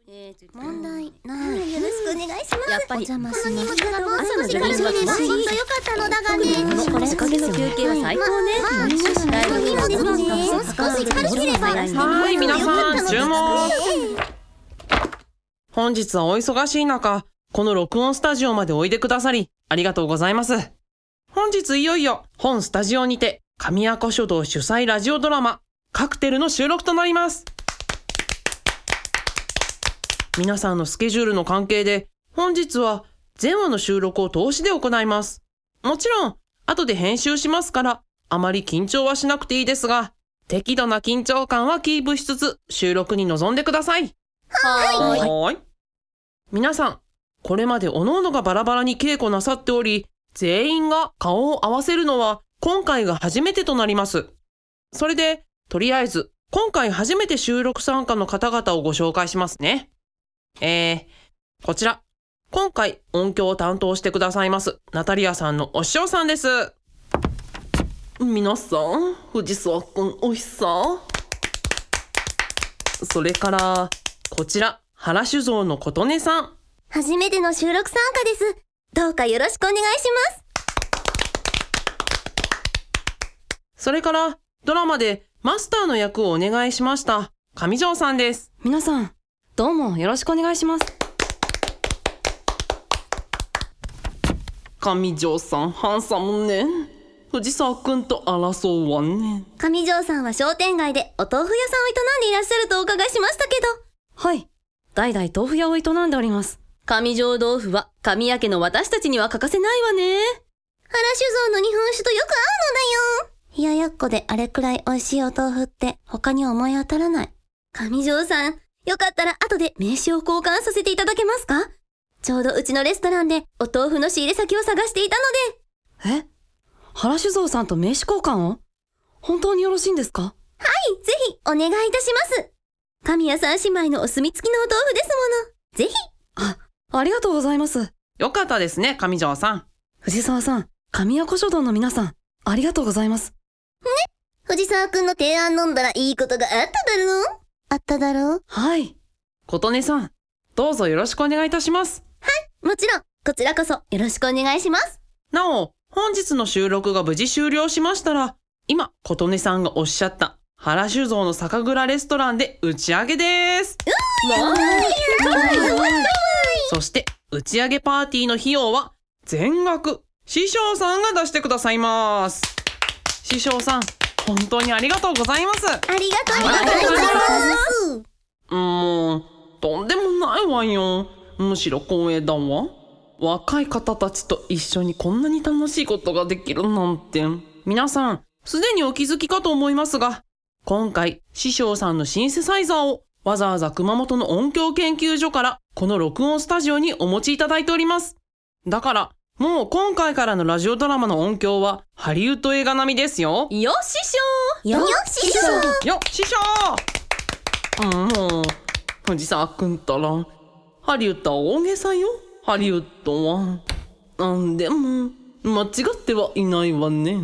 問題ない。 よろしくお願いします。 やっぱりこの荷物がもう少し軽くればほんとよかったのだがね。 これ仕掛けの休憩は最高ね。 この荷物がね、もう少し軽ければ。 はい、皆さん注文。本日はお忙しい中、この録音スタジオまでおいでくださりありがとうございます。本日いよいよ本スタジオにて神谷古書道主催ラジオドラマカクテルの収録となります。皆さんのスケジュールの関係で本日は前話の収録を通しで行います。もちろん後で編集しますからあまり緊張はしなくていいですが、適度な緊張感はキープしつつ収録に臨んでください。はい。皆さん、これまで各々がバラバラに稽古なさっており、全員が顔を合わせるのは今回が初めてとなります。それで、とりあえず今回初めて収録参加の方々をご紹介しますね。こちら、今回音響を担当してくださいますナタリアさんのお師匠さんです。皆さん、藤沢くんおいしさ。それから、こちら、原酒造の琴音さん。 初めての収録参加です。どうかよろしくお願いします。 それから、ドラマでマスターの役をお願いしました上条さんです。 皆さん、どうもよろしくお願いします。 上条さん、ハンサムね。藤沢くんと争うわね。 上条さんは商店街でお豆腐屋さんを営んでいらっしゃるとお伺いしましたけど。 はい。代々豆腐屋を営んでおります。上条豆腐は神谷家の私たちには欠かせないわね。 原酒造の日本酒とよく合うのだよ。冷ややっこであれくらい美味しいお豆腐って他に思い当たらない。上条さん、よかったら後で名刺を交換させていただけますか？ちょうどうちのレストランでお豆腐の仕入れ先を探していたので。 原酒造さんと名刺交換を？本当によろしいんですか？ はい、ぜひお願いいたします。神谷さん姉妹のお墨付きのお豆腐ですもの。ぜひ。 ありがとうございます。 よかったですね、上条さん。 藤沢さん、神谷古書道の皆さん、ありがとうございます。 ね、藤沢くんの提案飲んだらいいことがあっただろう？あっただろう？ はい。 琴音さん、どうぞよろしくお願いいたします。 はい、もちろん、こちらこそよろしくお願いします。 なお、本日の収録が無事終了しましたら、今、琴音さんがおっしゃった原酒造の酒蔵レストランで打ち上げです。そして、打ち上げパーティーの費用は全額師匠さんが出してくださいます。師匠さん、本当にありがとうございます。 ありがとうございます。 もう、とんでもないわよ。むしろ光栄だわ。若い方たちと一緒にこんなに楽しいことができるなんて。皆さん、すでにお気づきかと思いますが、今回、師匠さんのシンセサイザーをわざわざ熊本の音響研究所からこの録音スタジオにお持ちいただいております。だから、もう今回からのラジオドラマの音響はハリウッド映画並みですよ。 よっ師匠！ よっ師匠！ よっ師匠！もう、藤沢くんたら、ハリウッドは大げさよ。ハリウッドは。なんでも、間違ってはいないわね。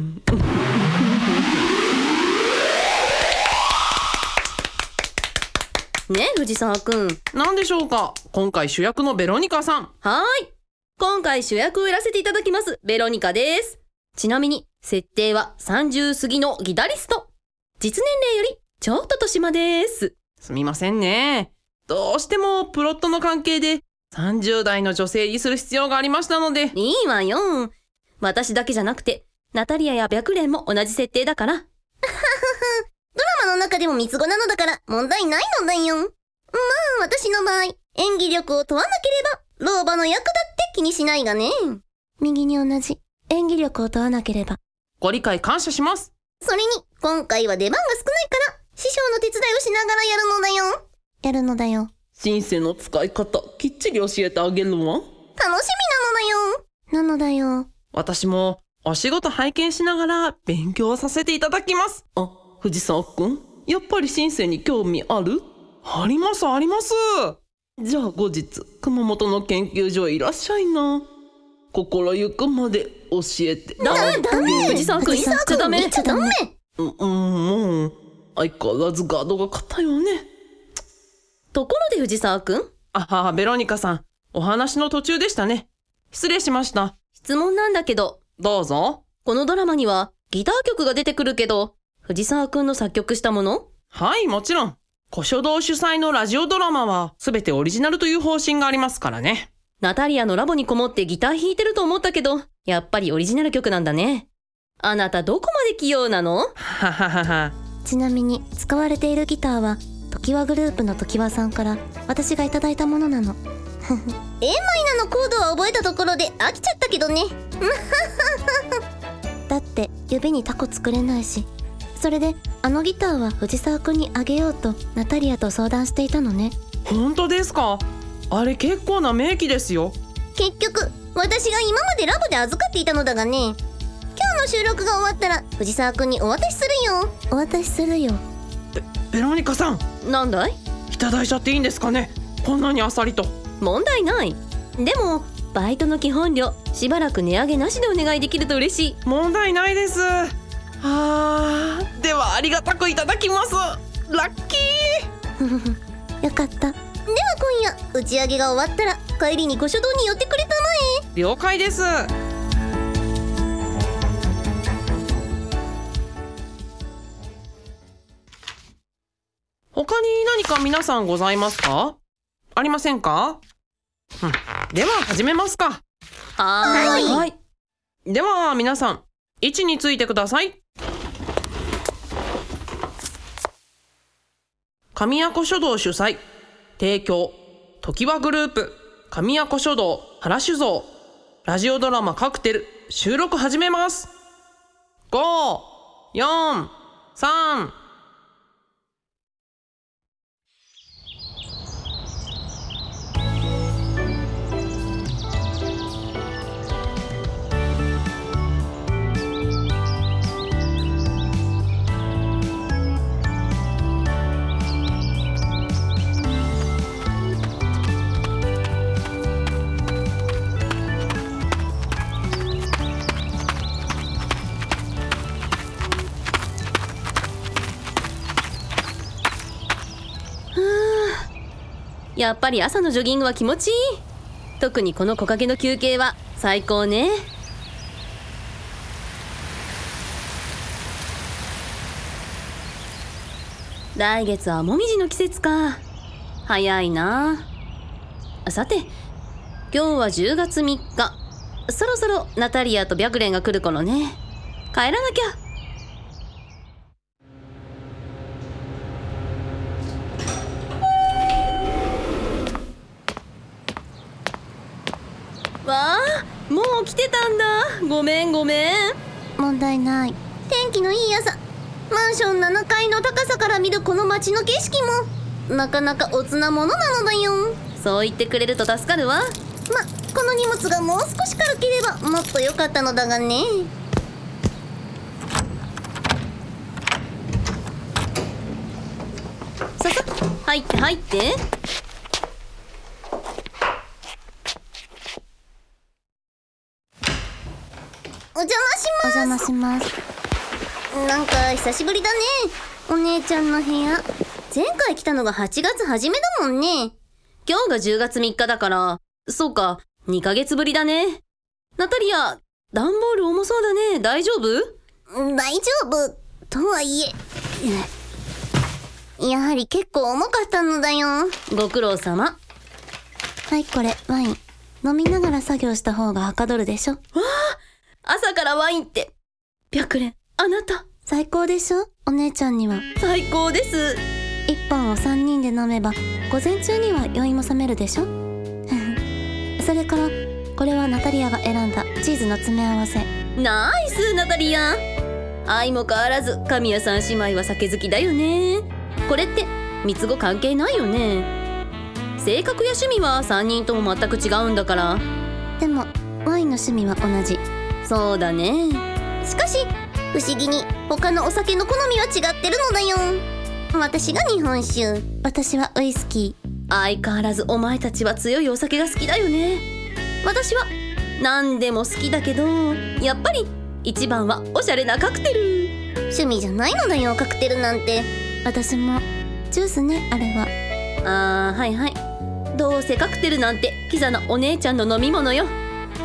ねえ、藤沢くん。 何でしょうか？今回主役のベロニカさん。 はーい。今回主役をやらせていただきます、ベロニカです。ちなみに、設定は30過ぎのギタリスト。実年齢よりちょっと年間です。 すみませんね。どうしてもプロットの関係で30代の女性にする必要がありましたので。 いいわよ。私だけじゃなくて、ナタリアや白蓮も同じ設定だから。 ドラマの中でも三つ子なのだから問題ないのだよ。まあ私の場合、演技力を問わなければ老婆の役だって気にしないがね。右に同じ演技力を問わなければ。 ご理解感謝します。 それに今回は出番が少ないから師匠の手伝いをしながらやるのだよ。やるのだよ。 シンセの使い方きっちり教えてあげるわ。 楽しみなのだよ。 私もお仕事拝見しながら勉強させていただきます。藤沢くん、やっぱりシンセに興味ある？ありますあります。じゃあ後日熊本の研究所へいらっしゃいな。心ゆくまで教えて。 ダメ。 藤沢くん、言っちゃダメ。 もう相変わらずガードが硬いわね。 ところで藤沢くん、 ベロニカさん、お話の途中でしたね。失礼しました。 質問なんだけど、 どうぞ。 このドラマにはギター曲が出てくるけど、藤沢くんの作曲したもの？ はい、もちろん。古書堂主催のラジオドラマはすべてオリジナルという方針がありますからね。 ナタリアのラボにこもってギター弾いてると思ったけど、やっぱりオリジナル曲なんだね。あなたどこまで器用なの？ はははは。 ちなみに使われているギターは常盤グループの常盤さんから私がいただいたものなの。 A マイナのコードは覚えたところで飽きちゃったけどね。 だって指にタコ作れないし、それであのギターは藤沢くんにあげようとナタリアと相談していたのね。 本当ですか？あれ結構な名機ですよ。 結局私が今までラボで預かっていたのだがね、今日の収録が終わったら藤沢くんにお渡しするよ。 お渡しするよ。 ベロニカさん、 なんだい？ いただいちゃっていいんですかね？こんなにあっさりと。 問題ない。でもバイトの基本料しばらく値上げなしでお願いできると嬉しい。 問題ないです。ではありがたくいただきます。ラッキよかった。 では今夜打ち上げが終わったら帰りに古書堂に寄ってくれたまえ。 ー。了解です。他に何か皆さんございますか？ありませんか？では始めますか。 はい。 では皆さん、位置についてください。神谷古書道主催、提供、常盤グループ、神谷古書道原酒造、ラジオドラマカクテル、収録始めます。5、4、3、 やっぱり朝のジョギングは気持ちいい。特にこの木陰の休憩は最高ね。来月はもみじの季節か。早いな。さて、今日は10月3日。そろそろナタリアと白蓮が来る頃ね。帰らなきゃ。わあ、もう来てたんだ。ごめん。 問題ない。 天気のいい朝、マンション7階の高さから見るこの街の景色もなかなかおつなものなのだよ。 そう言ってくれると助かるわ。 この荷物がもう少し軽ければもっと良かったのだがね。 ささ、入って。 お邪魔します。 お邪魔します。 なんか久しぶりだね、お姉ちゃんの部屋。前回来たのが8月初めだもんね。 今日が10月3日だから、そうか、2ヶ月ぶりだね。ナタリア、段ボール重そうだね。大丈夫？ 大丈夫とはいえ、やはり結構重かったのだよ。 ご苦労様。 はい、これワイン。飲みながら作業した方がはかどるでしょ。 朝からワインって。白蓮、あなた最高でしょ。お姉ちゃんには最高です。 1本を3人で飲めば午前中には酔いも覚めるでしょ。それからこれはナタリアが選んだチーズの詰め合わせ。 ナイスナタリア。相も変わらず神谷さん姉妹は酒好きだよね。これって三つ子関係ないよね。性格や趣味は3人とも全く違うんだから。 でもワインの趣味は同じ。 そうだね。 しかし不思議に他のお酒の好みは違ってるのだよ。私が日本酒、 私はウイスキー。 相変わらずお前たちは強いお酒が好きだよね。私は何でも好きだけど、やっぱり一番はおしゃれなカクテル。 趣味じゃないのだよカクテルなんて。 私もジュースね、あれは。 はいはい。どうせカクテルなんてキザなお姉ちゃんの飲み物よ。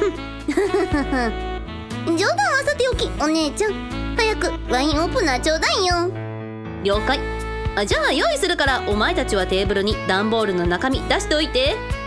冗談はさておき、お姉ちゃん早くワインオープナーちょうだいよ。 了解。じゃあ用意するからお前たちはテーブルに段ボールの中身出しておいて。